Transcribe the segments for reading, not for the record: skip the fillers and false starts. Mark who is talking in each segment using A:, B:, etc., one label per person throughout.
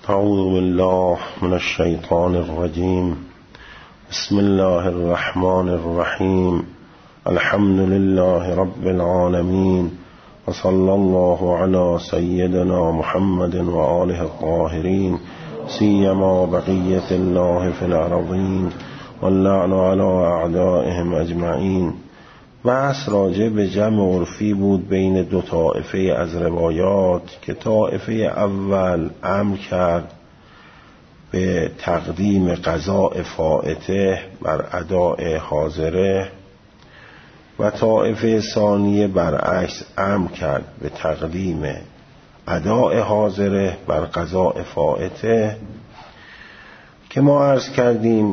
A: اعوذ بالله من الشیطان الرجیم. بسم الله الرحمن الرحیم. الحمد لله رب العالمین و صلی الله علی سیدنا محمد و آله الطاهرین سیما بقیة الله فی الارضین واللعن علی اعدائهم اجمعین. بحث راجع به جمع عرفی بود بین دو طائفه از روایات که طائفه اول امر کرد به تقدیم قضاء فائته بر اداء حاضره و طائفه ثانیه برعکس امر کرد به تقدیم اداء حاضره بر قضاء فائته، که ما عرض کردیم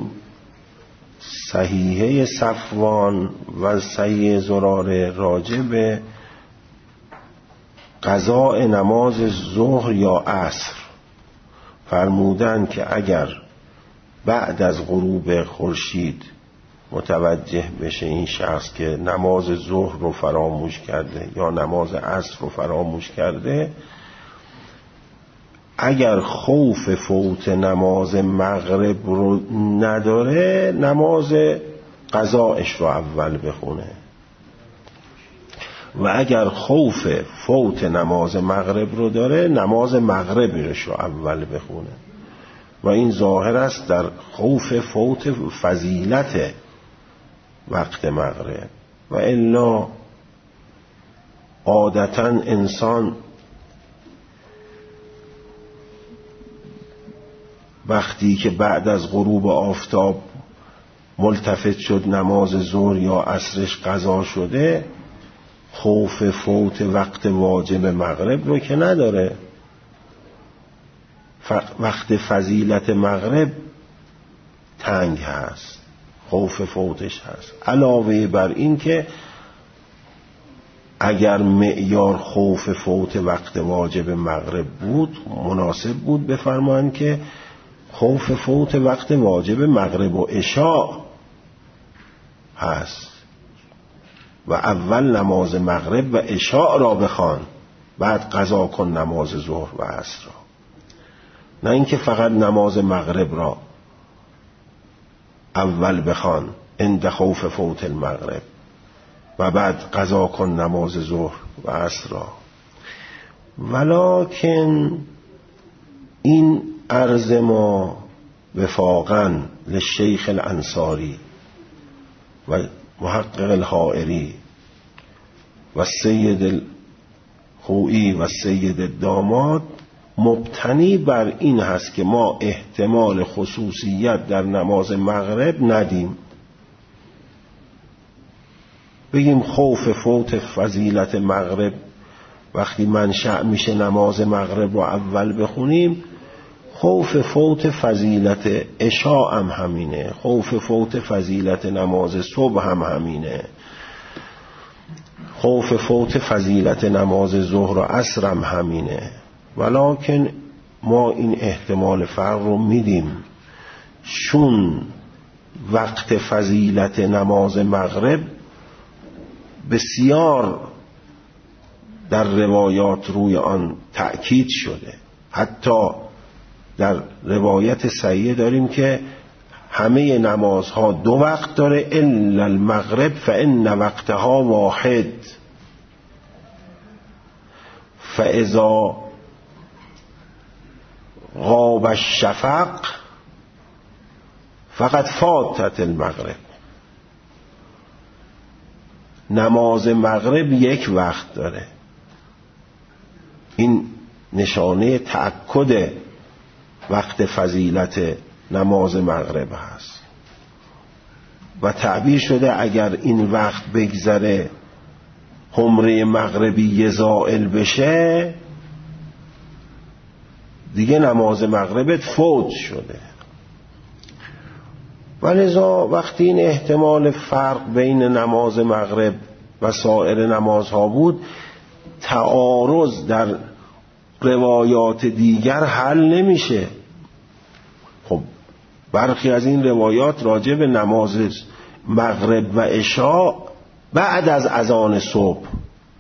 A: صحیحه صفوان و صحیح زراره راجع به قضاء نماز ظهر یا عصر فرمودن که اگر بعد از غروب خورشید متوجه بشه این شخص که نماز ظهر رو فراموش کرده یا نماز عصر رو فراموش کرده، اگر خوف فوت نماز مغرب رو نداره نماز قضایش رو اول بخونه، و اگر خوف فوت نماز مغرب رو داره نماز مغربش رو اول بخونه. و این ظاهر است در خوف فوت فضیلت وقت مغرب، و الا عادتا انسان وقتی که بعد از غروب آفتاب ملتفت شد نماز ظهر یا عصرش قضا شده، خوف فوت وقت واجب مغرب رو که نداره. وقت فضیلت مغرب تنگ هست، خوف فوتش هست. علاوه بر این که اگر معیار خوف فوت وقت واجب مغرب بود مناسب بود بفرمایند که خوف فوت وقت واجب مغرب و عشاء هست و اول نماز مغرب و عشاء را بخوان، بعد قضا کن نماز ظهر و عصر را. نه اینکه فقط نماز مغرب را اول بخوان عند خوف فوت المغرب و بعد قضا کن نماز ظهر و عصر را. ولکن این عرض ما وفاقا للشیخ الانصاری و محقق الحائری و سید الخوئی و سید الداماد مبتنی بر این هست که ما احتمال خصوصیت در نماز مغرب ندیم، بگیم خوف فوت فضیلت مغرب وقتی منشأ میشه نماز مغرب رو اول بخونیم، خوف فوت فضیلت عشاء هم همینه، خوف فوت فضیلت نماز صبح هم همینه، خوف فوت فضیلت نماز ظهر و عصر هم همینه. ولکن ما این احتمال فرق رو میدیم چون وقت فضیلت نماز مغرب بسیار در روایات روی آن تأکید شده. حتی در روایت صحیحه داریم که همه نمازها دو وقت داره الا المغرب فان وقتها واحد فاذا غاب الشفق فقط فاتت المغرب. نماز مغرب یک وقت داره، این نشانه تأکد وقت فضیلت نماز مغرب هست و تعبیر شده اگر این وقت بگذره حمره مغربی زائل بشه دیگه نماز مغربت فوت شده. ولذا وقتی این احتمال فرق بین نماز مغرب و سایر نمازها بود، تعارض در روایات دیگر حل نمیشه. خب برخی از این روایات راجع به نماز مغرب و عشاء بعد از اذان صبح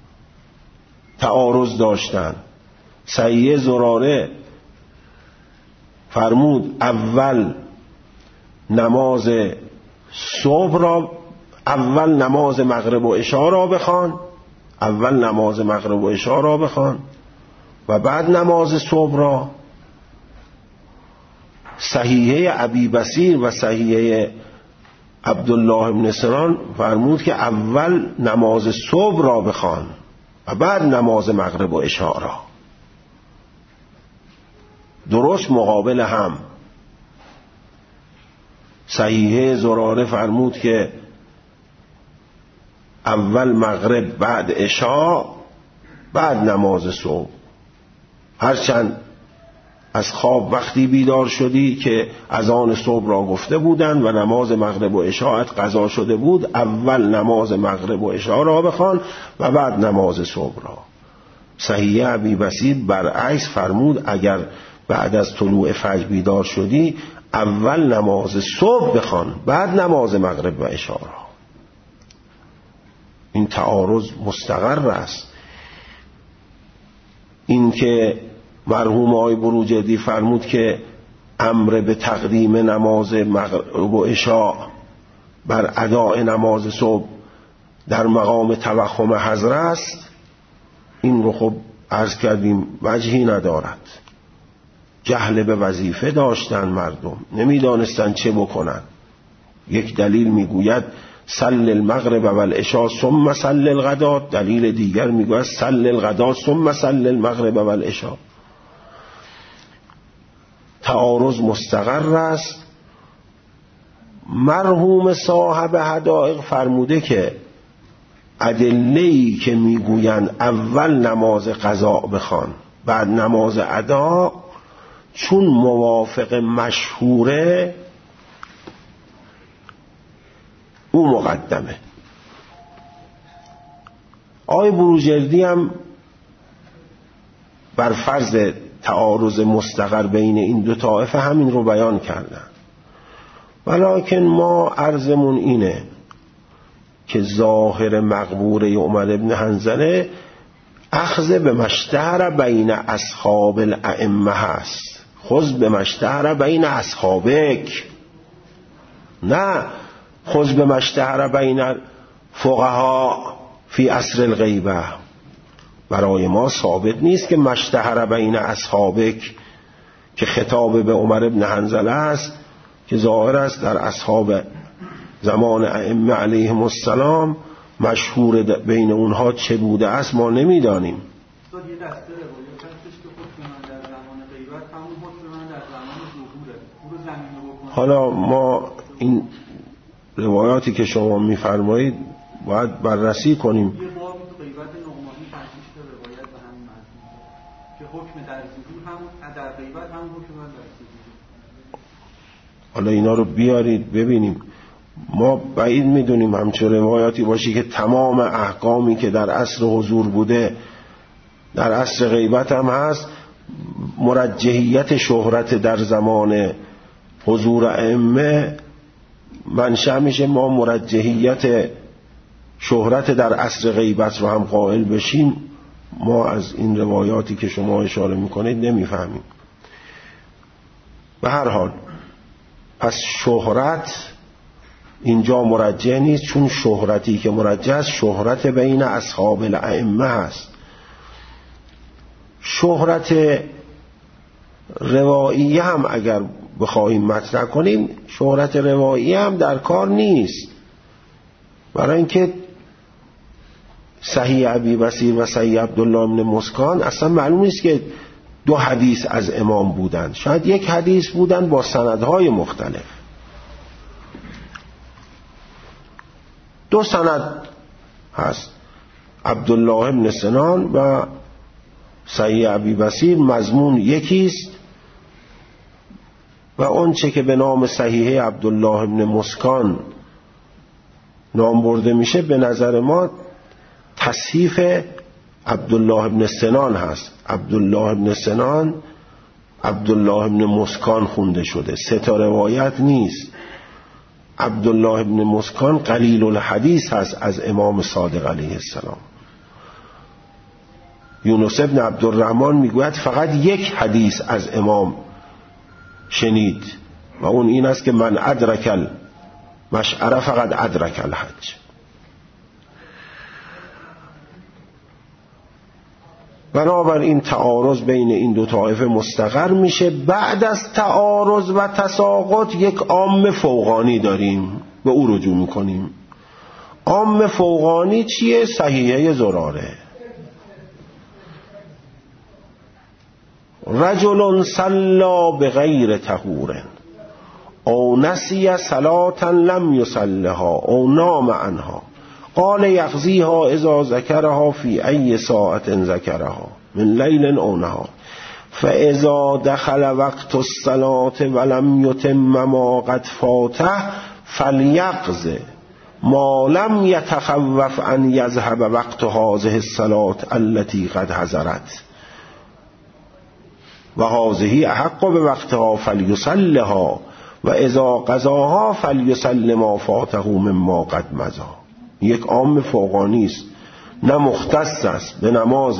A: تعارض داشتن. صحیح زراره فرمود اول نماز صبح را، اول نماز مغرب و عشا را بخوان، اول نماز مغرب و عشا را بخوان و بعد نماز صبح را. صحیحه ابی بصیر و صحیحه عبدالله بن سنان فرمود که اول نماز صبح را بخوان و بعد نماز مغرب و عشا را. درست مقابل هم. صحیحه زراره فرمود که اول مغرب بعد عشا بعد نماز صبح. هرچند از خواب وقتی بیدار شدی که اذان صبح را گفته بودند و نماز مغرب و عشاءت قضا شده بود، اول نماز مغرب و عشا را بخوان و بعد نماز صبح را. صحیح ابی بصیر برعکس فرمود اگر بعد از طلوع فجر بیدار شدی اول نماز صبح بخوان بعد نماز مغرب و عشا را. این تعارض مستقر است. این که مرحوم آقای بروجردی فرمود که امر به تقدیم نماز مغرب و عشا بر اداء نماز صبح در مقام توخم حضره است، این رو خب عرض کردیم وجهی ندارد. جهل به وظیفه داشتن مردم، نمیدانستن چه بکنن. یک دلیل میگوید صل المغرب و العشاء ثم صل الغداء، دلیل دیگر میگوید صل الغداء ثم صل المغرب و العشاء. تعارض مستقر است. مرحوم صاحب حدائق فرموده که ادله‌ای که میگویند اول نماز قضا بخوان بعد نماز ادا، چون موافق مشهوره او مقدمه. آقای بروجردی هم بر فرض تعارض مستقر بین این دو طائفه همین رو بیان کردن. ولکن ما عرضمون اینه که ظاهر مقبوره عمر بن حنظله اخذ به مشتهر بین اصحاب الائمه هست، خذ به مشتهر بین اصحابک، نه خذ به مشتهر بین فقها فی عصر الغیبه. برای ما ثابت نیست که مشتهر بین اصحابک که خطاب به عمر بن حنظله است که ظاهر است در اصحاب زمان ائمه علیهم السلام مشهور بین اونها چه بوده است ما نمیدانیم. حالا ما این روایاتی که شما میفرمایید باید بررسی کنیم. حالا اینا رو بیارید ببینیم. ما بعید میدونیم همچون روایاتی باشی که تمام احکامی که در عصر حضور بوده در عصر غیبت هم هست. مرجحیت شهرت در زمان حضور ائمه منشأ میشه ما مرجحیت شهرت در عصر غیبت رو هم قائل بشیم. ما از این روایاتی که شما اشاره میکنید نمیفهمیم. به هر حال پس شهرت اینجا مرجح نیست، چون شهرتی که مرجح است شهرت بین اصحاب الائمه هست. شهرت رواییه هم اگر بخواهیم مطرح کنیم، شهرت رواییه هم در کار نیست، برای اینکه صحیح ابی بصیر و صحیح عبدالله بن مسکان اصلا معلوم نیست که دو حدیث از امام بودن، شاید یک حدیث بودن با سندهای مختلف. دو سند هست، عبدالله بن سنان و صحیح ابی بصیر، مضمون یکیست و اون چه که به نام صحیح عبدالله بن مسکان نام برده میشه به نظر ما تصحیف عبدالله بن سنان هست. عبدالله بن سنان عبدالله بن مسکان خونده شده، سه تا روایت نیست. عبدالله بن مسکان قلیل الحدیث هست از امام صادق علیه السلام. یونس بن عبدالرحمن میگوید فقط یک حدیث از امام شنید و اون این است که من ادرک المشعر فقط ادرک الحج. بنابراین تعارض بین این دو طایفه مستقر میشه. بعد از تعارض و تساقط یک عام فوقانی داریم، به او رجوع میکنیم. عام فوقانی چیه؟ صحیحه زراره. رجل صلا بغیر طهور او نسی صلاة لم یصلها او نام عنها قال یقضیها اذا ذکرها فی ای ساعت ذکرها من لیل او نهار فاذا دخل وقت الصلاة ولم یتم ما قد فاته فلیقض ما لم یتخوف ان یذهب وقت هذه الصلاة التي قد حضرت و هذه احق بوقتها فلیصلها و اذا قضاها فلیصل ما فاته مما قد مضی. یک عام فوقانی است، نه مختص است به نماز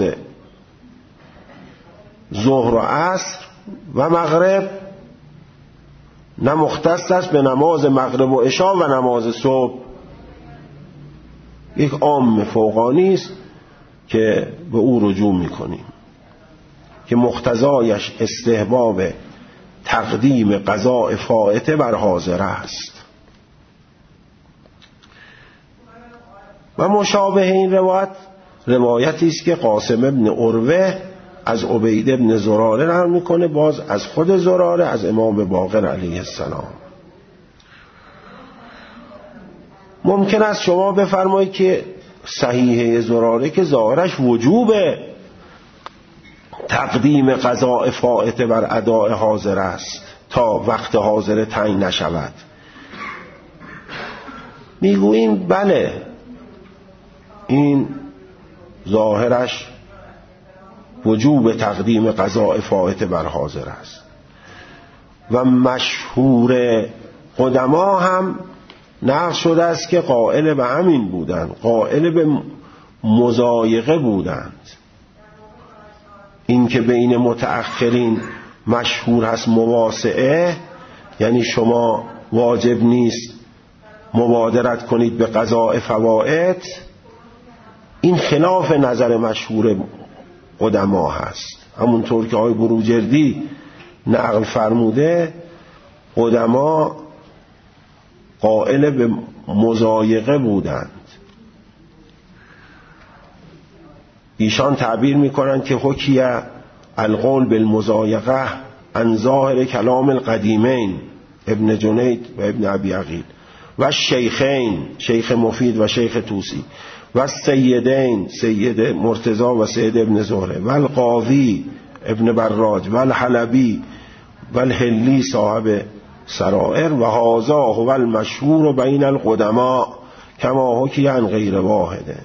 A: ظهر و عصر و مغرب، نه مختص است به نماز مغرب و عشا و نماز صبح. یک عام فوقانی است که به او رجوع میکنیم که مقتضایش استحباب تقدیم قضاء فائته بر حاضر است. و مشابه این روایتی است که قاسم ابن عروه از عبید ابن زراره نقل میکنه، باز از خود زراره از امام باقر علیه السلام. ممکن است شما بفرمایید که صحیحه زراره که ظاهرش وجوب تقدیم قضاء فائته بر اداء حاضر است تا وقت حاضر تعیین نشود. میگوییم بله، این ظاهرش وجوب تقدیم قضاء فائته بر حاضر است و مشهور قدما هم نقل شده است که قائل به همین بودند، قائل به مضایقه بودند. این که بین متأخرین مشهور هست مواسعه، یعنی شما واجب نیست مبادرت کنید به قضاء فوائد، این خلاف نظر مشهور قدما هست. همونطور که آقای بروجردی نقل فرموده، قدما قائل به مضایقه بودند. ایشان تعبیر میکنند که حکیه القول بالمضایقه عن ظاهر کلام القدیمین ابن جنید و ابن ابی عقیل و شیخین شیخ مفید و شیخ توسی و سیدین سید مرتضی و سید ابن زهره و القاضی ابن براج و الحلبی و الحلی صاحب سرائر و هذا هو المشهور بین القدماء کما حکی عن غیر واحده.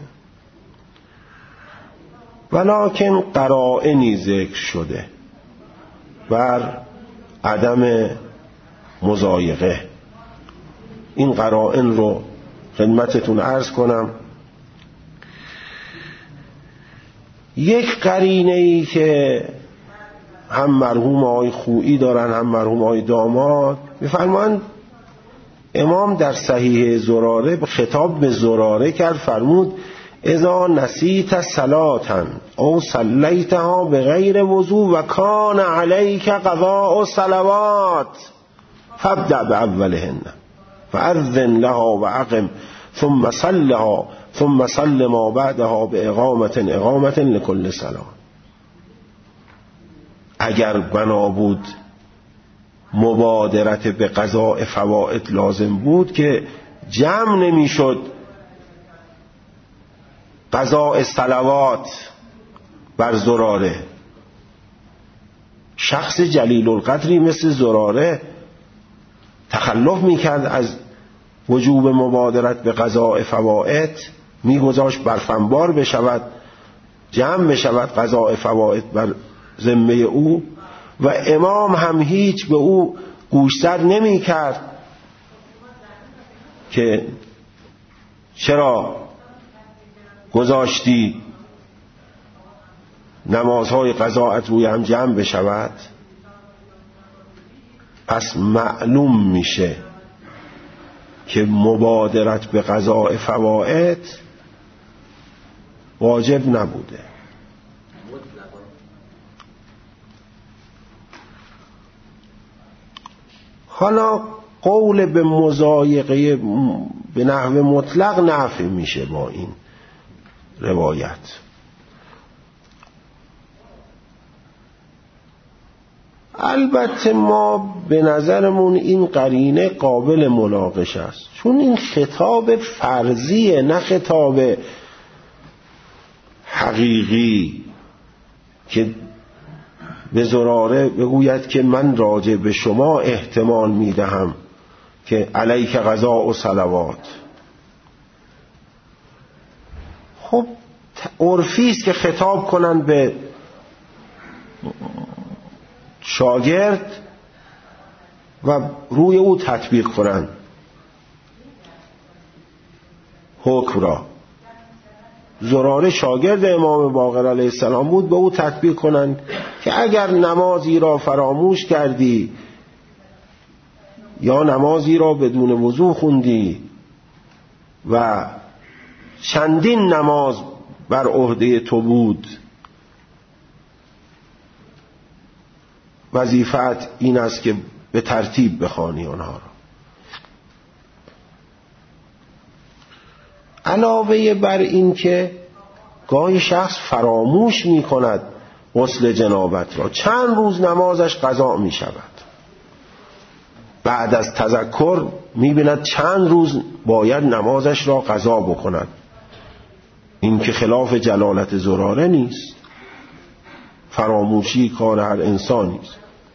A: ولکن قرائنی ذکر شده بر عدم مضایقه. این قرائن رو خدمتتون عرض کنم. یک قرینه ای که هم مرحوم آقای خویی دارن هم مرحوم آقای داماد میفرمایند امام در صحیح زراره خطاب به زراره کرد، فرمود اذا نسیت صلاة او صلیتها بغیر وضو و کان علیک قضاء صلوات فابدأ باولهن فاذن لها واقم ثم صلها ثم صل ما بعدها باقامة لكل صلاة. اگر بنا بود مبادرت به قضاء فوائد لازم بود که جمع نمیشد قضاء صلوات بر زراره. شخص جلیل القدری مثل زراره تخلف میکرد از وجوب مبادرت به قضاء فوائد، میگذاشت برفنبار بشود، جمع بشود قضاء فوائد بر ذمه او و امام هم هیچ به او گوشزد نمی کرد که چرا گذاشتی نمازهای قضاءت روی هم جمع بشود. پس معلوم میشه که مبادرت به قضاء فوائد واجب نبوده. حالا قول به مضایقه به نحو مطلق نافی میشه با این روایت. البته ما به نظرمون این قرینه قابل مناقشه است، چون این خطاب فرضیه نه خطاب حقیقی که به زراره بگوید که من راجع به شما احتمال میدهم که علیک قضاء و صلوات. خب عرفی است که خطاب کنن به شاگرد و روی او تطبیق کنن حکم را. زراره شاگرد امام باقر علیه السلام بود، به او تطبیق کنن که اگر نمازی را فراموش کردی یا نمازی را بدون وضو خوندی و چندین نماز بر عهده تو بود، وظیفت این است که به ترتیب بخوانی آنها را. علاوه بر این که گاهی شخص فراموش می کند غسل جنابت را، چند روز نمازش قضا می شود، بعد از تذکر می بیند چند روز باید نمازش را قضا بکند. این که خلاف جلالت زراره نیست، فراموشی کار هر انسانی است.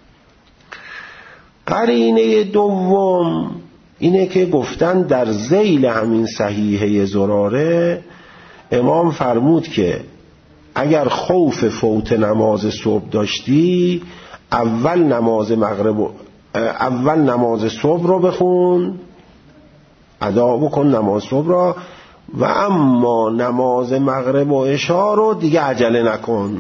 A: قرینه دوم اینه که گفتن در ذیل همین صحیحه زراره امام فرمود که اگر خوف فوت نماز صبح داشتی اول نماز صبح رو بخون، ادا بکن نماز صبح را، و اما نماز مغرب و عشا رو دیگه عجله نکن.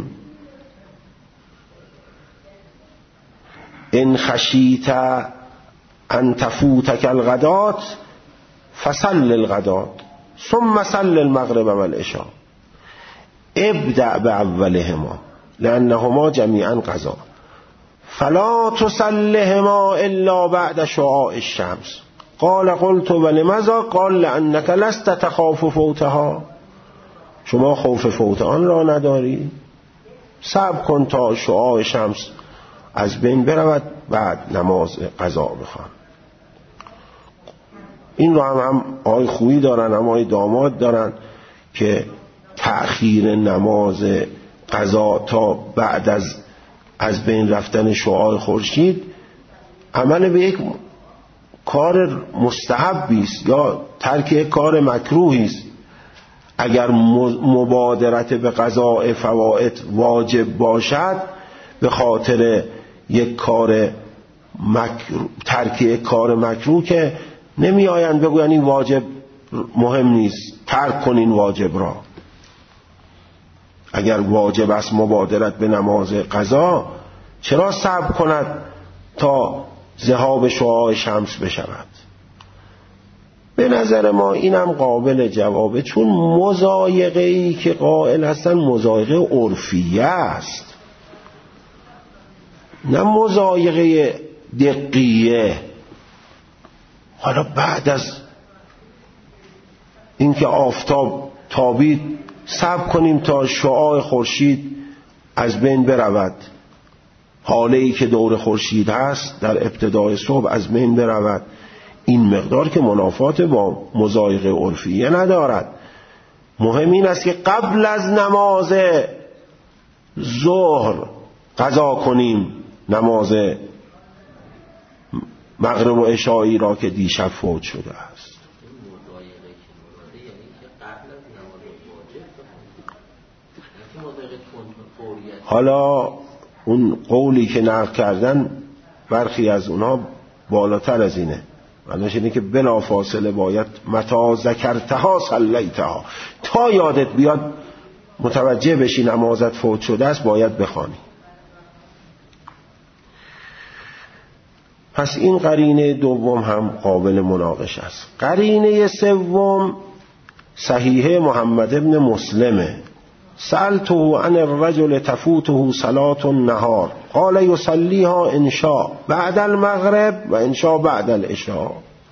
A: ان خشیت ان تفوتک الغدات فصل الغدات ثم صل المغرب والعشاء ابدأ باولهما لانهما جمیعا قضا فلا تصلهما الا بعد شعاع الشمس. قال قلت ولماذا؟ قال لانك لست تخاف فوتها. شما خوف فوت آن را نداری، صبر کن تا شعاع شمس از بین برود بعد نماز قضا بخوان. این رو هم آقای خویی دارن، هم آقای داماد دارن که تأخیر نماز قضا تا بعد از بین رفتن شعاع خورشید عمل به یک کار مستحبی است یا ترک یک کار مکروهی است. اگر مبادرت به قضاء فوائد واجب باشد به خاطر یک کار ترک یک کار مکروه که نمی آیند بگوین این واجب مهم نیست، ترک کنین واجب را. اگر واجب است مبادرت به نماز قضا، چرا صبر کند تا ذهاب شعاع شمس بشود؟ به نظر ما اینم قابل جوابه، چون مضایقه‌ای که قائل هستن مضایقه عرفیه است، نه مضایقه دقیقه. حالا بعد از اینکه آفتاب تابید صبر کنیم تا شعاع خورشید از بین برود، حاله ای که دور خورشید هست در ابتدای صبح از بین برود. این مقدار که منافات با مضایقه عرفیه ندارد. مهم این است که قبل از نماز ظهر قضا کنیم نماز مغرب و عشایی را که دیشب فوت شده است. حالا اون قولی که نقل کردن برخی از اونها بالاتر از اینه، معنیش اینه که بلا فاصله باید متا ذکرتها صلیتها، تا یادت بیاد متوجه بشی نمازت فوت شده است باید بخوانی. پس این قرینه دوم هم قابل مناقشه است. قرینه سوم صحیح محمد ابن مسلمه. سألته عن الرجل تفوته صلاة النهار قال يصليها إن شاء بعد المغرب و إن شاء بعد العشاء.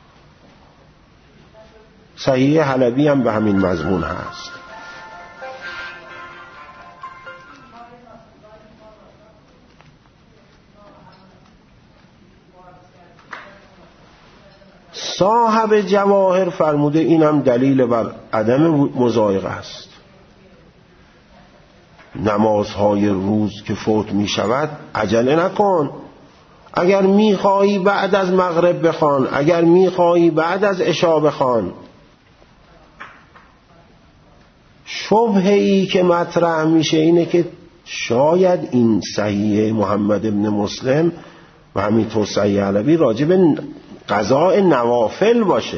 A: صحیح حلبی هم به همین مضمون هست. صاحب جواهر فرموده اینم دلیل بر عدم مضایقه است. نمازهای روز که فوت می شود عجله نکن. اگر می خواهی بعد از مغرب بخوان، اگر می خواهی بعد از عشا بخوان. شبهه ای که مطرح میشه اینه که شاید این صحیح محمد ابن مسلم و همینطور صحیح علوی راجع به قضاء نوافل باشه.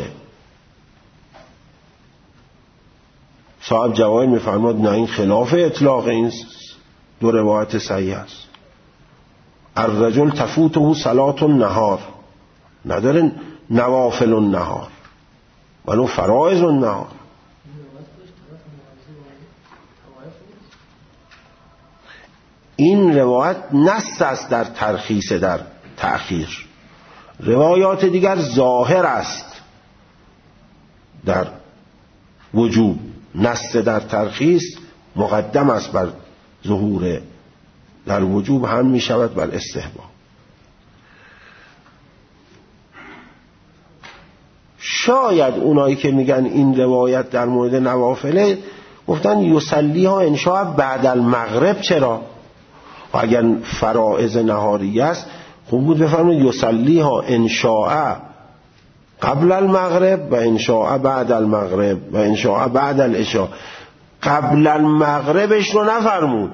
A: صاحب جواهر میفرماد نه، این خلاف اطلاق این دو روایت صحیح است. الرجل تفوته صلاة النهار، نداره نوافل النهار ولو فرائض النهار. این روایت نص است در ترخیص، در تأخیر. روایات دیگر ظاهر است در وجوب. نص در ترخیص مقدم است بر ظهور در وجوب، هم می شود بر استحباب. شاید اونایی که میگن این روایت در مورد نوافله گفتن یصلیها ان شاء بعد المغرب. چرا؟ و اگر فرائض نهاری است خوب بود بفرمایید یصلیها ان شاء قبل المغرب و ان شاء بعد المغرب و ان شاء بعد العشاء. قبل المغربش رو نفرمود.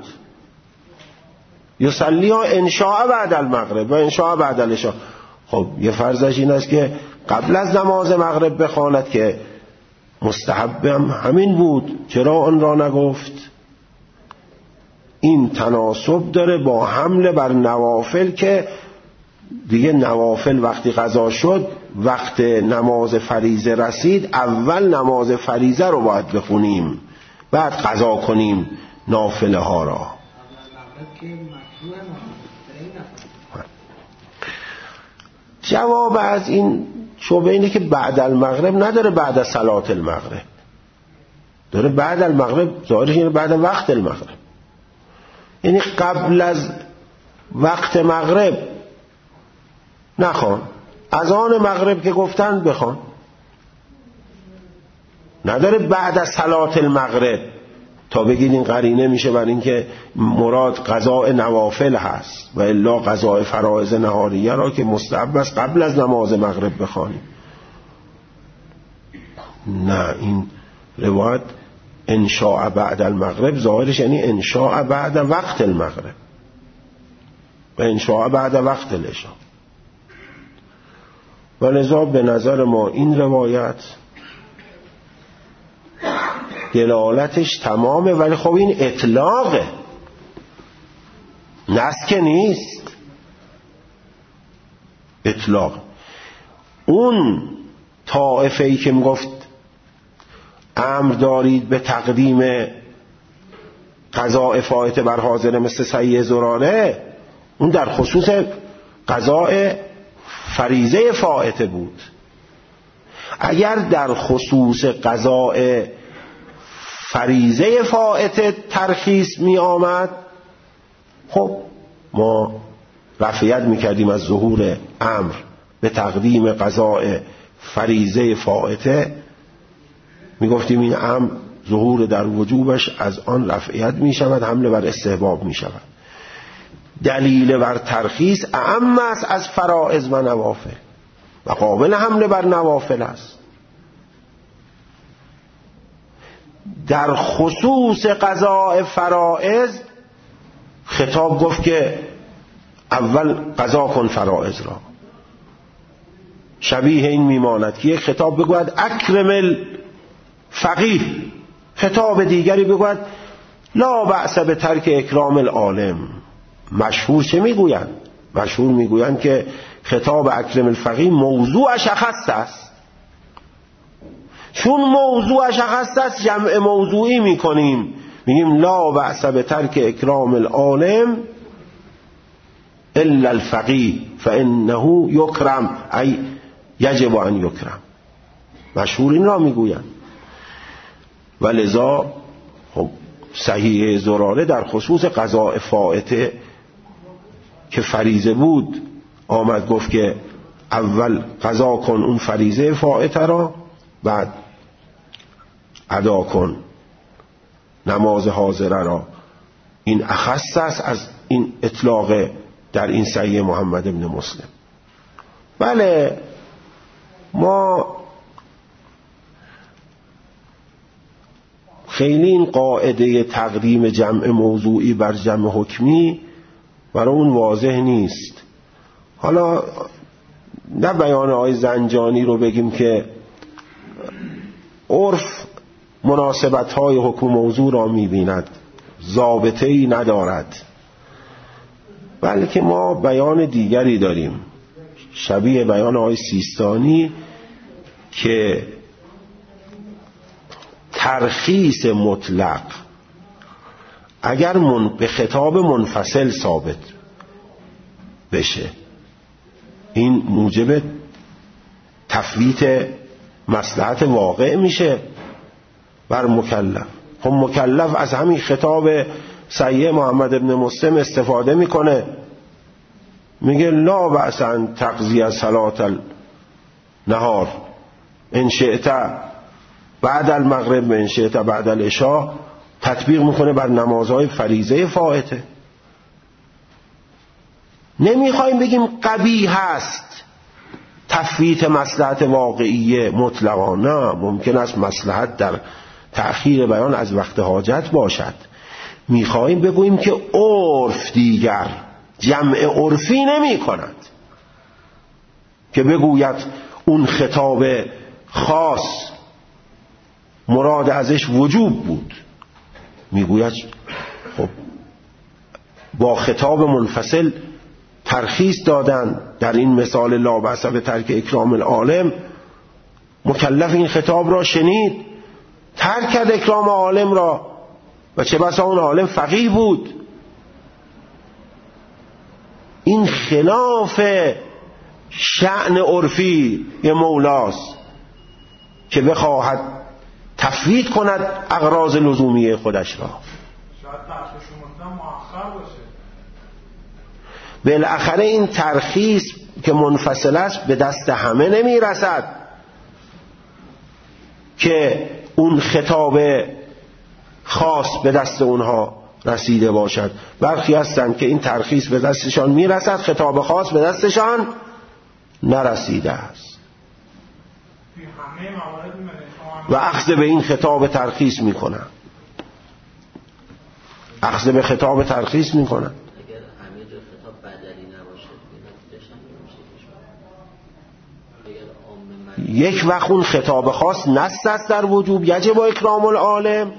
A: یصلیها ان شاء بعد المغرب و ان شاء بعد العشاء. خب یه فرضش این است که قبل از نماز مغرب بخواند که مستحب همین بود، چرا آن را نگفت؟ این تناسب داره با حمله بر نوافل که دیگه نوافل وقتی قضا شد، وقت نماز فریضه رسید، اول نماز فریضه رو باید بخونیم بعد قضا کنیم نافله ها را. جواب از این شبهه اینه که بعد المغرب نداره، بعد از صلات المغرب داره. بعد المغرب ظاهرش اینه بعد وقت المغرب، یعنی قبل از وقت مغرب نخوان، از آن مغرب که گفتن بخوان. نداره بعد از صلات المغرب تا بگید این قرینه میشه بر این که مراد قضاء نوافل هست و الا قضاء فرائض نهاریه را که مستحب است قبل از نماز مغرب بخوانیم. نه، این روایت ان شاء بعد المغرب ظاهرش یعنی ان شاء بعد وقت المغرب و ان شاء بعد وقت العشاء. و لذا به نظر ما این روایت دلالتش تمامه، ولی خب این اطلاقه، نص که نیست، اطلاق. اون طائفه‌ای که میگفت امر دارید به تقدیم قضاء فائته بر حاضره مثل صحیح زراره، اون در خصوص قضاء فریضه فائته بود. اگر در خصوص قضاء فریضه فائته ترخیص می آمد، خب ما رفعیت می کردیم از ظهور امر به تقدیم قضاء فریضه فائته، می گفتیم این امر ظهور در وجوبش از آن رفعیت می شود، حمله بر استحباب می شود. دلیل بر ترخیص اعم است از فرائض و نوافل و قابل حمله بر نوافل است. در خصوص قضاء فرائض خطاب گفت که اول قضا کن فرائض را. شبیه این میماند که یک خطاب بگوید اکرم الفقیه، خطاب دیگری بگوید لا بأس به ترک اکرام العالم. مشهور چه میگویند؟ مشهور میگویند که خطاب اکرم الفقیه موضوعش اخص است. چون موضوعش اخص است جمع موضوعی میکنیم، میگیم لا بأس بترک اکرام العالم الا الفقیه فانه یکرم ای یجب ان یکرم. مشهور این را میگویند. ولذا خب صحیح زراره در خصوص قضاء فائته که فریضه بود آمد گفت که اول قضا کن اون فریضه فائته را، بعد ادا کن نماز حاضره را. این اخص است از این اطلاق در این صحیح محمد ابن مسلم. بله ما خیلی این قاعده تقدیم جمع موضوعی بر جمع حکمی برای اون واضح نیست. حالا نه بیان آقای زنجانی رو بگیم که عرف مناسبت‌های حکم موضوع را می‌بیند، ضابطه‌ای ندارد، بلکه ما بیان دیگری داریم شبیه بیان آقای سیستانی که ترخیص مطلق اگر به خطاب منفصل ثابت بشه این موجب تفویت مصلحت واقع میشه بر مکلف. خب مکلف از همین خطاب صحیح محمد ابن مسلم استفاده میکنه، میگه لا بأس ان تقضی صلاة النهار ان شئت بعد المغرب و ان شئت بعد العشاء، تطبیق میکنه بر نمازهای فریضه فائته. نمیخوایم بگیم قبیح هست تفویت مصلحت واقعیه مطلقا، نه، ممکن است مصلحت در تأخیر بیان از وقت حاجت باشد. میخوایم بگوییم که عرف دیگر جمع عرفی نمی کند که بگوید اون خطاب خاص مراد ازش وجوب بود، میگوید خب با خطاب منفصل ترخیص دادن. در این مثال لا بأس بترک اکرام العالم، مکلف این خطاب را شنید، ترک کرد اکرام عالم را، و چه بسا اون عالم فقیه بود. این خلاف شأن عرفی مولاست که بخواهد تفویت کند اغراض لزومی خودش را.
B: شاید ترخیص مطلق مؤخر باشه.
A: بالاخره این ترخیص که منفصل است به دست همه نمی رسد که اون خطاب خاص به دست اونها رسیده باشد. برخی هستند که این ترخیص به دستشان می رسد، خطاب خاص به دستشان نرسیده است و اخذ به این خطاب ترخیص می کنند، اخذ به خطاب ترخیص می کنند. یک وقت اون خطاب خاص نص است در وجوب یجب با اکرام العالم،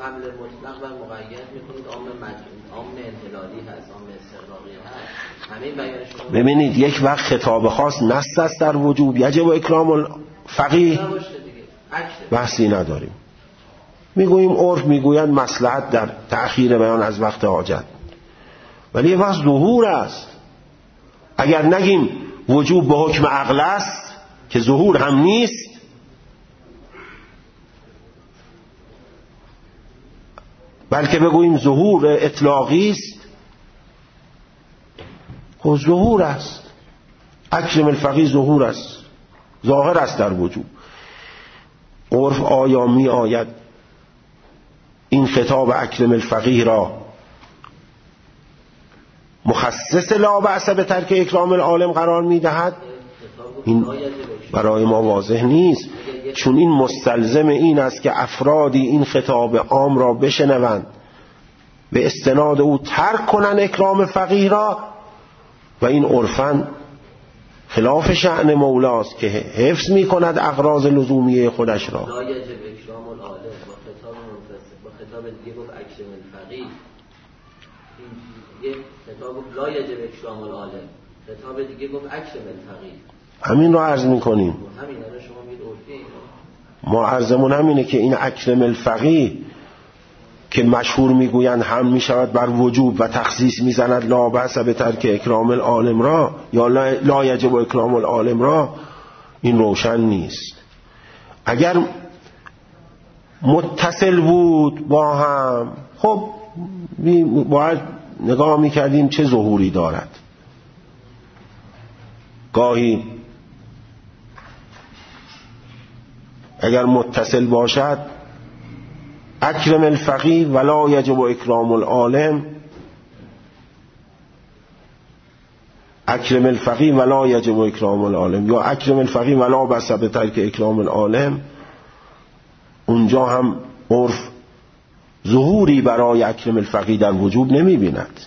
A: ببینید یک وقت خطاب خاص نص است در وجوب یجب با اکرام الفقیه، بحثی نداریم. میگوییم عرف میگویند مصلحت در تأخیر بیان از وقت حاجت، ولی یه وقت ظهور است. اگر نگیم وجوب به حکم عقل است که ظهور هم نیست، بلکه بگوییم ظهور اطلاقی است، خب ظهور است. اکرم الفقیه ظهور است، ظاهر است در وجوب. عرف آیا می آید این خطاب اکرم الفقیه را مخصص لا بأس به ترک اکرام العالم قرار می دهد؟ این برای ما واضح نیست، چون این مستلزم این است که افرادی این خطاب عام را بشنوند، به استناد او ترک کنند اکرام فقیه را، و این عرفاً خلاف شأن مولاست که حفظ می کند اغراض لزومی خودش را.
C: لا یجب اکرام العالم با خطاب منفصل، با خطاب دیگه گفت اکرم الفقیه، این یه خطاب لا یجب اکرام العالم، خطاب دیگه گفت اکرم الفقیر.
A: همین رو عرض میکنیم.
C: همین الان شما میگید عرفی.
A: ما عرضمون همینه که این اکرم الفقیر که مشهور میگویند هم میشود بر وجوب و تخصیص میزند لا بأس بترک اکرام العالم را یا لا یجب اکرام العالم را، این روشن نیست. اگر متصل بود با هم، خب باید نگاه میکردیم چه ظهوری دارد. گاهی اگر متصل باشد اکرم الفقیر ولا یجب اکرام العالم، اکرم الفقیر ولا یجب اکرام العالم، یا اکرم الفقیر ولا بأس بترک اکرام العالم، اونجا هم عرف ظهوری برای اکرم الفقیر در وجوب نمی بیند.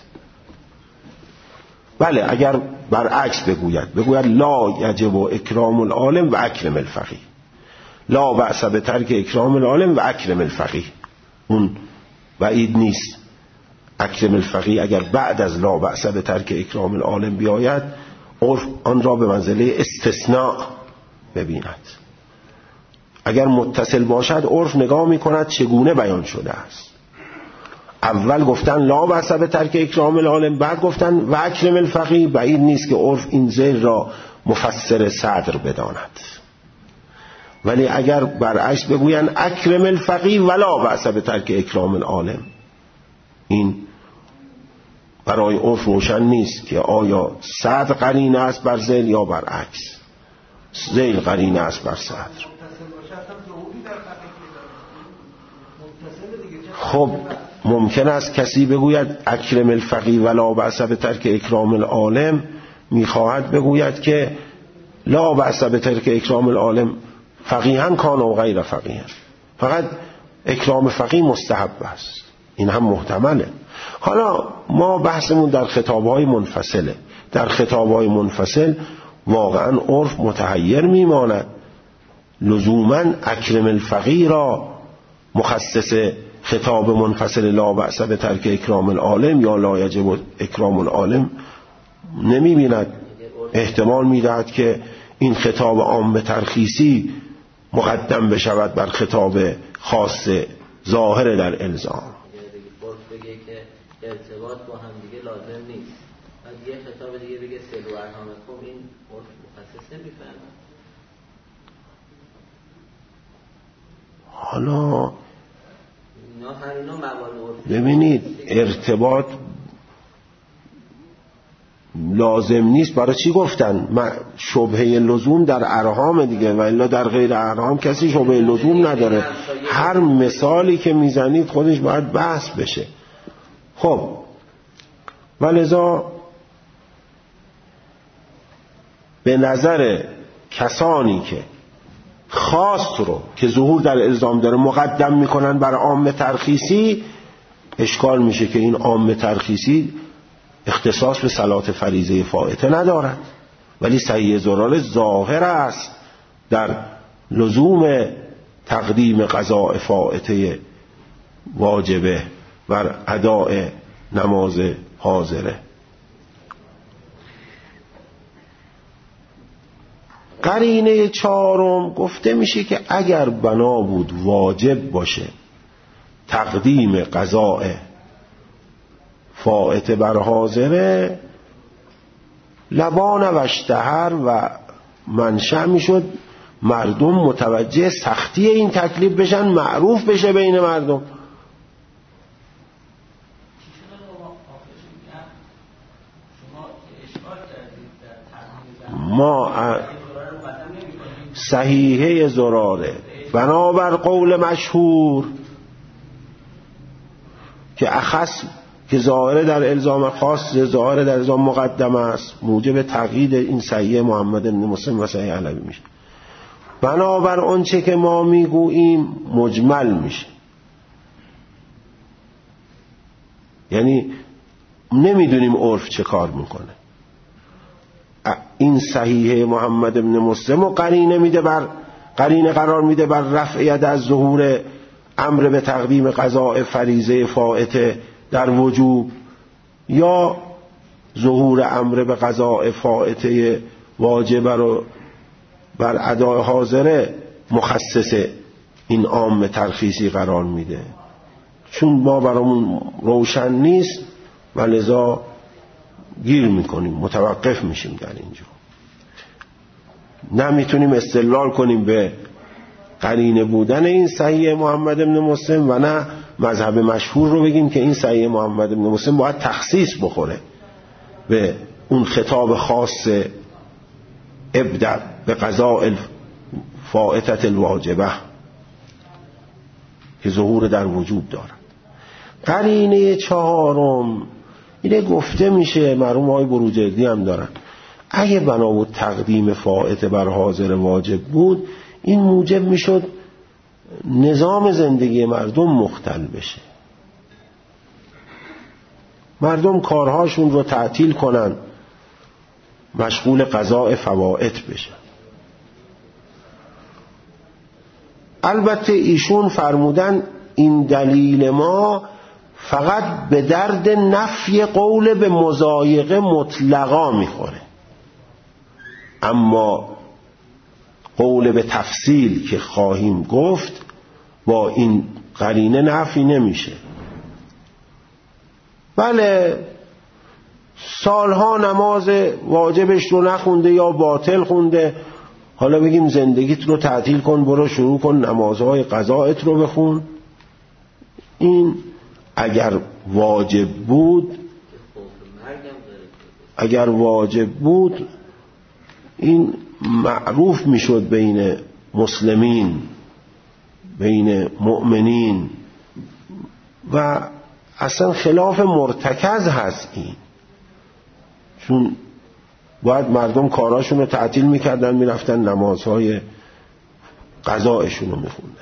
A: بله اگر برعکس بگوید لا یجب اکرام العالم و اکرم الفقیر، لا بأس بترک اکرام العالم و اکرم الفقیر، اون بعید نیست. اکرم الفقیر اگر بعد از لا بأس بترک اکرام العالم بیاید، عرف آن را به منزله استثناء ببیند. اگر متصل باشد عرف نگاه می کند چگونه بیان شده است. اول گفتن لا بأس بترک اکرام العالم، بعد گفتن و اکرم الفقیر. بعید نیست که عرف این ذیل را مفسر صدر بداند. ولی اگر برعکس بگویند اکرم الفقیر ولا بأس بترک اکرام العالم، این برای عرف روشن نیست که آیا صدر قرینه است بر ذیل یا برعکس، ذیل قرینه است بر صدر. خب ممکن است کسی بگوید اکرم الفقیر ولا بأس بترک اکرام العالم، میخواهد بگوید که لا بأس بترک اکرام العالم فقیهن کان و غیر فقیهن، فقط اکرام فقیه مستحب است. این هم محتمله. حالا ما بحثمون در خطابهای منفصله. در خطابهای منفصل واقعا عرف متحیر میماند. لزوما اکرم الفقیر را مخصص خطاب منفصل لا بأس بترک اکرام العالم یا لا یجب اکرام العالم نمیبیند. احتمال میدهد که این خطاب عام ترخیصی مقدم بشود بر خطاب خاص ظاهر در الزام.
C: بگه که ارتباط با هم دیگه لازم نیست، بعد یه خطاب دیگه بگه سلو ارحامکم، این مخصص نمیفهمه.
A: حالا ببینید ارتباط لازم نیست. برای چی گفتن؟ شبهه لزوم در ارحام دیگه، و الا در غیر ارحام کسی شبهه لزوم نداره. هر مثالی که میزنید خودش باید بحث بشه. خب ولذا به نظر کسانی که خاص رو که ظهور در الزام داره مقدم میکنن بر عام ترخیصی، اشکال میشه که این عام ترخیصی اختصاص به صلات فریضه فائته ندارد، ولی صحیح زرار ظاهر است در لزوم تقدیم قضاء فائته واجبه بر اداء نماز حاضره. قرینه چهارم گفته میشه که اگر بنا بود واجب باشه تقدیم قضاء فائته بر حاضره، لبان و اشتهر و منشأ میشد مردم متوجه سختی این تکلیف بشن، معروف بشه بین مردم. ما صحیحه زراره بنابر قول مشهور که اخص که ظاهر در الزام خاص ظاهر در الزام مقدم است، موجب تقیید این صحیح محمد بن مسلم و صحیح علوی میشه. بنابر اون چه که ما میگوییم مجمل میشه، یعنی نمیدونیم عرف چه کار میکنه. این صحیح محمد بن مسلم و قرینه قرار میده بر رفع ید از ظهور امر به تقدیم قضاء فریضه فائته در وجوب، یا ظهور امر به قضاء فائته واجبه رو بر ادای حاضره مخصص این عام ترخیصی قرار میده، چون ما برامون روشن نیست و لذا گیر میکنیم، متوقف میشیم در اینجا. نمیتونیم استدلال کنیم به قرینه بودن این صحیح محمد بن مسلم و نه مذهب مشهور رو بگیم که این صحیح محمد بن مسلم باید تخصیص بخوره به اون خطاب خاص ابدأ به قضاء فائتة الواجبه که ظهور در وجوب دارد. قرینه چهارم اینه گفته میشه، مرحوم آقای بروجردی هم دارن، اگه بنا بود تقدیم فائته بر حاضر واجب بود، این موجب میشد نظام زندگی مردم مختل بشه، مردم کارهاشون رو تعطیل کنن، مشغول قضاء فوائد بشن. البته ایشون فرمودن این دلیل ما فقط به درد نفی قول به مضایقه مطلقا میخوره، اما قول به تفصیل که خواهیم گفت با این قرینه نفی نمیشه. بله سالها نماز واجبش رو نخونده یا باطل خونده، حالا بگیم زندگیت رو تعطیل کن، برو شروع کن نمازهای قضایت رو بخون. این اگر واجب بود این معروف میشد بین مسلمین، بین مؤمنین، و اصلا خلاف مرتکز هست این، چون باید مردم کاراشون رو تعطیل میکردن، میرفتن نمازهای قضایشون رو میخوندن.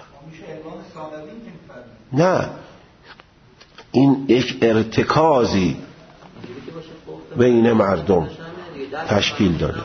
A: نه، این یک ارتکازی بین مردم تشکیل داده.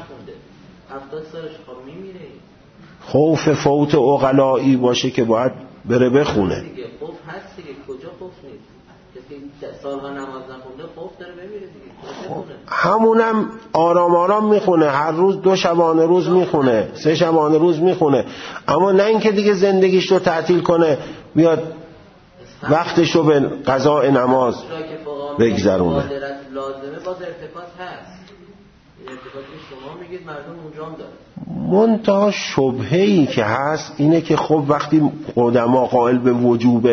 A: خوف فوت عقلایی باشه که باید بره بخونه.
C: خوف هست دیگه، کجا خوف نیست؟ کسی سالها نماز نخونده خوف داره بمیره دیگه.
A: همونم آرام آرام میخونه، هر روز 2 شبانه روز میخونه، 3 شبانه روز میخونه، اما نه اینکه دیگه زندگیش رو تعطیل کنه بیاد وقتش رو به قضاء نماز بگذرونه.
C: لازمه باز ارتکاز هست، ارتکازی شما میگید مردم اونجا هم داره.
A: منتها شبهه‌ای که هست اینه که خب وقتی قدما قائل به وجوب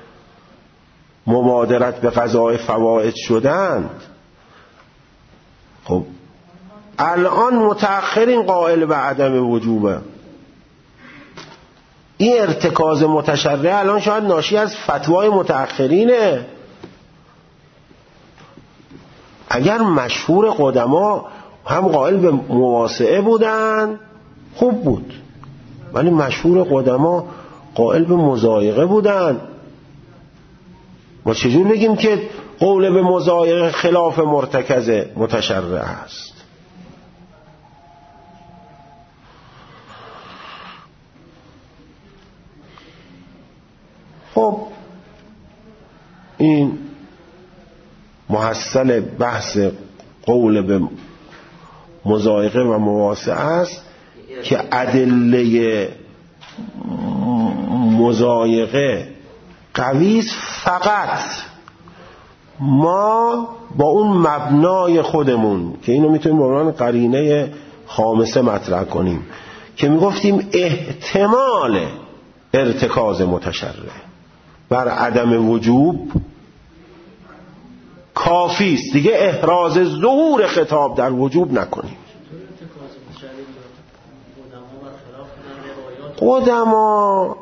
A: مبادرت به قضاء فوائد شدند، خب الان متأخرین قائل به عدم وجوبه. این ارتکاز متشرع الان شاید ناشی از فتوای متأخرینه. اگر مشهور قدما هم قائل به مواسعه بودن خوب بود، ولی مشهور قدما قائل به مضایقه بودن. ما چجور بگیم که قول به مضایقه خلاف مرتکز متشرع است؟ خب این محصل بحث قول به مضایقه و مواسعه است که ادله مضایقه قوی فقط ما با اون مبنای خودمون که اینو میتونیم به عنوان قرینه خامسه مطرح کنیم که میگفتیم احتمال ارتکاز متشرع بر عدم وجوب کافی است، دیگه احراز ظهور خطاب در وجوب نکنیم. قدما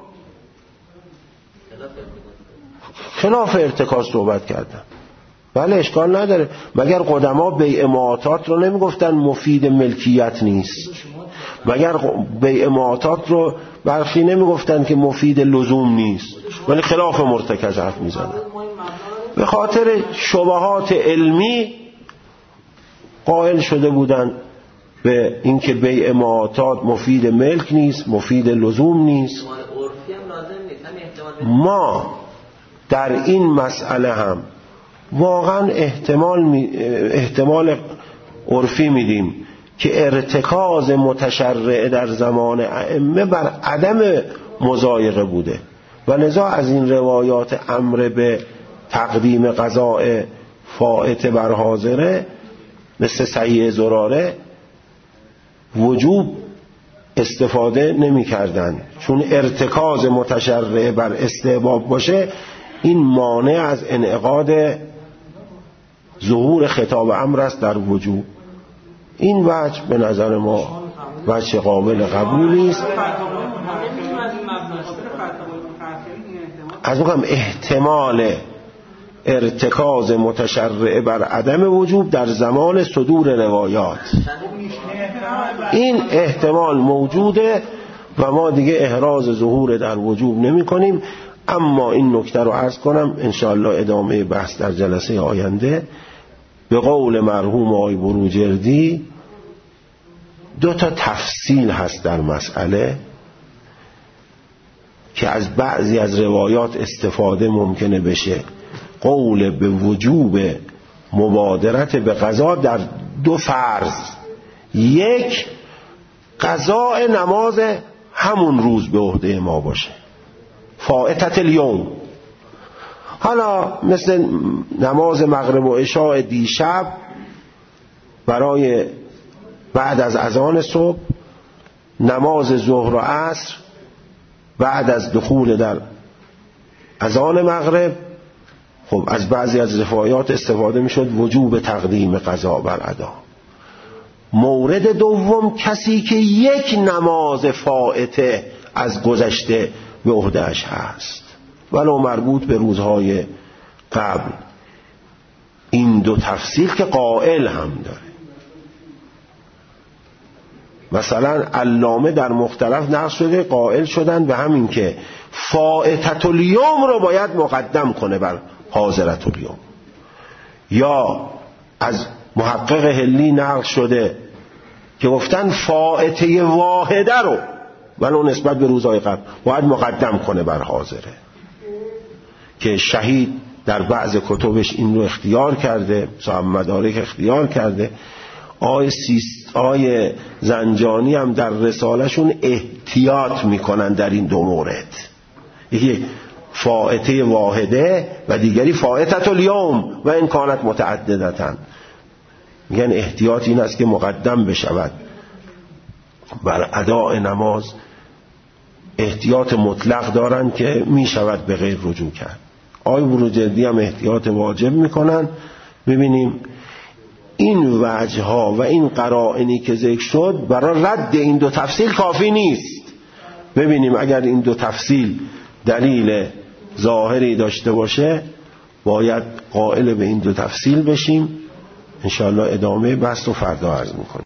A: خلاف ارتکاز صحبت کردن، بله اشکال نداره. مگر قدما بیع معاطات رو نمیگفتن مفید ملکیت نیست؟ مگر بیع معاطات رو برخی نمیگفتن که مفید لزوم نیست؟ ولی خلاف مرتکز حرف میزنن. به خاطر شبهات علمی قائل شده بودن به اینکه بیع معاطات مفید ملک نیست، مفید لزوم نیست. ما در این مسئله هم واقعا احتمال عرفی میدیم که ارتکاز متشرع در زمان ائمه بر عدم مضایقه بوده و لذا از این روایات امر به تقدیم قضاء فائت بر حاضره مثل صحیح زراره وجوب استفاده نمی کردن، چون ارتکاز متشرع بر استحباب باشه این مانع از انعقاد ظهور خطاب امر است در وجوب. این وجه به نظر ما وجه قابل قبولی است. از میگم احتمال ارتکاز متشرع بر عدم وجوب در زمان صدور روایات، این احتمال موجوده و ما دیگه احراز ظهور در وجوب نمی کنیم. اما این نکته رو عرض کنم انشاءالله ادامه بحث در جلسه آینده. به قول مرحوم آقای بروجردی 2 تفصیل هست در مسئله که از بعضی از روایات استفاده ممکنه بشه. قول به وجوب مبادرت به قضا در 2 فرض: 1 قضاء نماز همون روز به عهده ما باشه، فائتت الیوم، حالا مثل نماز مغرب و عشاء دیشب برای بعد از اذان صبح، نماز ظهر و عصر بعد از دخول در اذان مغرب. خب از بعضی از روایات استفاده میشد وجوب تقدیم قضا بر ادا. مورد دوم کسی که 1 نماز فائته از گذشته به عهده‌اش هست ولو مربوط به روزهای قبل. این 2 تفصیل که قائل هم داره. مثلا علامه در مختلف نقل شده قائل شدن به همین که فائتت الیوم رو باید مقدم کنه بر حاضرت الیوم. یا از محقق هلی نقل شده که گفتن فائته واحده رو ولو نسبت به روزهای قبل باید مقدم کنه بر حاضره، که شهید در بعض کتبش این رو اختیار کرده، صاحب مدارک اختیار کرده. آیه زنجانی هم در رسالشون احتیاط میکنن در این 2 مورد، یکی فائته واحده و دیگری فائتت الیوم و این کانت متعددتن. میگن احتیاط این است که مقدم بشود بر اداء نماز. احتیاط مطلق دارن که میشود به غیر رجوع کرد. آقای بروجردی هم احتیاط واجب میکنن. ببینیم این وجه ها و این قرائنی که ذکر شد برای رد این 2 تفصیل کافی نیست. ببینیم اگر این 2 تفصیل دلیل ظاهری داشته باشه باید قائل به این 2 تفصیل بشیم. انشاءالله ادامه بحث رو فردا عرض میکنیم.